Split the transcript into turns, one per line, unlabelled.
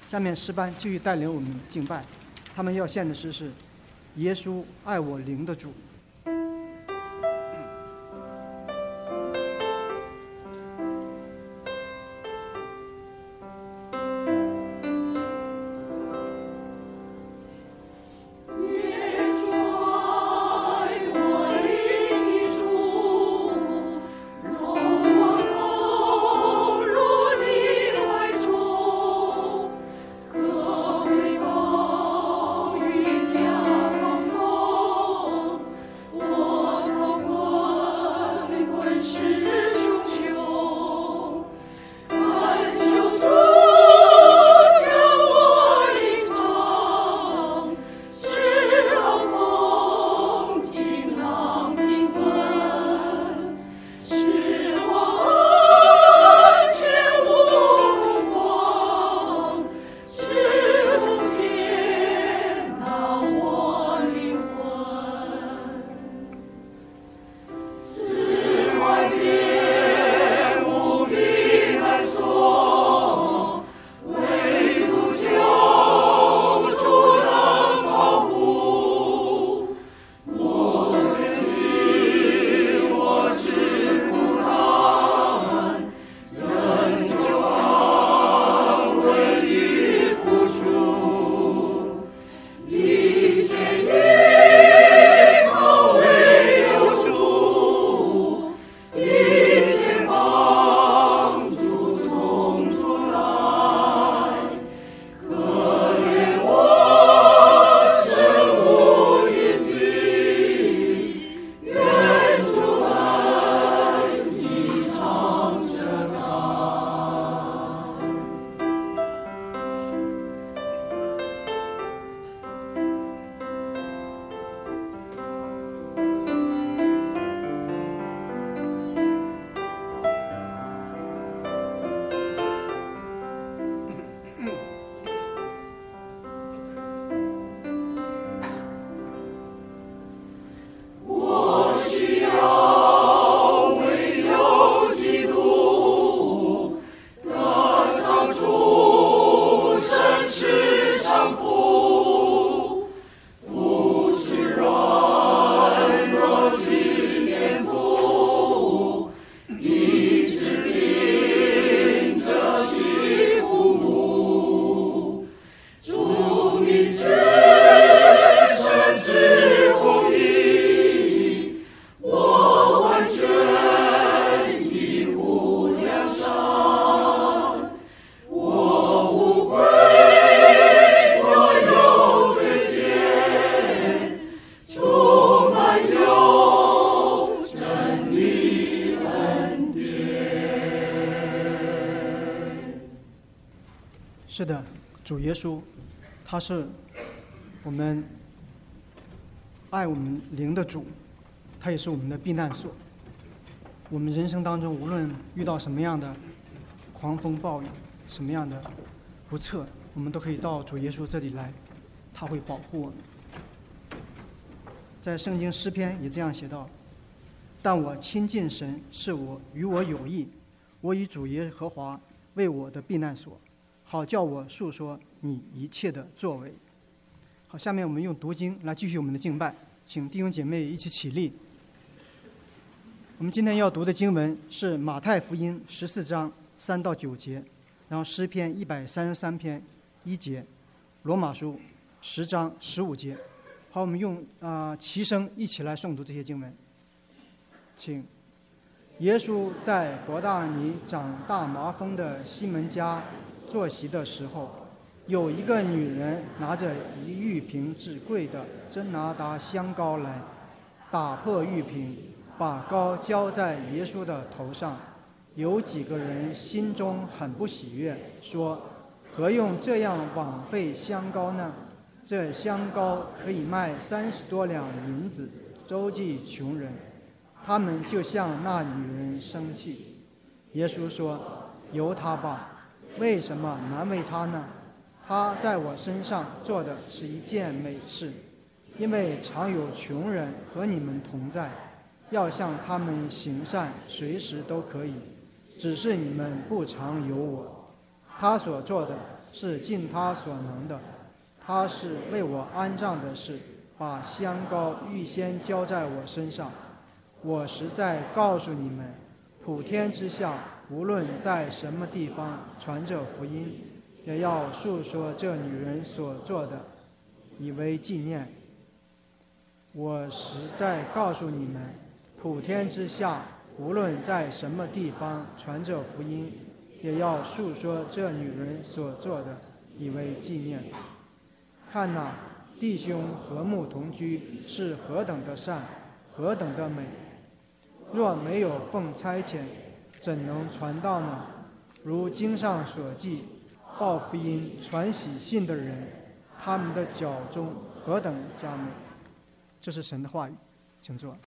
下面诗班继续带领我们敬拜，他们要献的诗是耶稣爱我灵的主。是的，主耶稣，他是我们爱我们灵的主，他也是我们的避难所。我们人生当中无论遇到什么样的狂风暴雨，什么样的不测，我们都可以到主耶稣这里来，他会保护我们。在圣经诗篇也这样写道：但我亲近神，是与我有益，我以主耶和华为我的避难所，好叫我述说你一切的作为。好，下面我们用读经来继续我们的敬拜，请弟兄姐妹一起起立。我们今天要读的经文是马太福音14章3到9节，然后诗篇133篇1节，罗马书10章15节。好，我们用齐声一起来诵读这些经文。请。耶稣在伯大尼长大麻风的西门家坐席的时候，有一个女人拿着一玉瓶至贵的真拿达香膏来，打破玉瓶，把膏浇在耶稣的头上。有几个人心中很不喜悦，说：何用这样枉费香膏呢？这香膏可以卖30多两银子，周济穷人。他们就向那女人生气。耶稣说：由她吧，为什么难为她呢？她在我身上做的是一件美事，因为常有穷人和你们同在，要向他们行善，随时都可以，只是你们不常有我。她所做的是尽他所能的。他是为我安葬的事，把香膏预先浇在我身上。我实在告诉你们，普天之下，无论在什么地方传这福音，也要述说这女人所做的，以为纪念。我实在告诉你们，普天之下，无论在什么地方传这福音，也要述说这女人所做的，以为纪念。看哪，弟兄和睦同居是何等的善，何等的美！若没有奉差遣，怎能传道呢？如经上所记，报福音、传喜信的人，他们的脚中何等佳美！这是神的话语，请坐。